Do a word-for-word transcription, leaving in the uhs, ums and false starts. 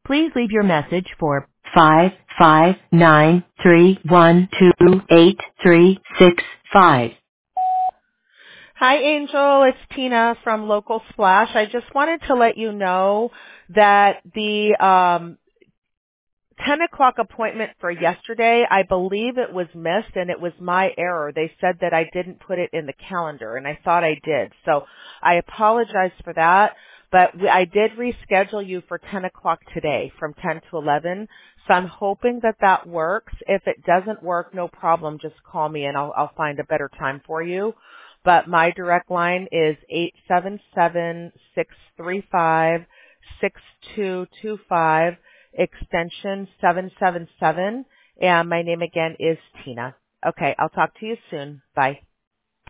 Please leave your message for five five nine three one two eight three six five. Hi, Angel. It's Tina from Local Splash. I just wanted to let you know that the um, ten o'clock appointment for yesterday, I believe it was missed, and it was my error. They said that I didn't put it in the calendar, and I thought I did. So I apologize for that, but we- I did reschedule you for ten o'clock today from ten to eleven. So I'm hoping that that works. If it doesn't work, no problem. Just call me, and I'll, I'll find a better time for you. But my direct line is eight seven seven, six three five, six two two five, extension seven seven seven, and my name again is Tina. Okay, I'll talk to you soon. Bye.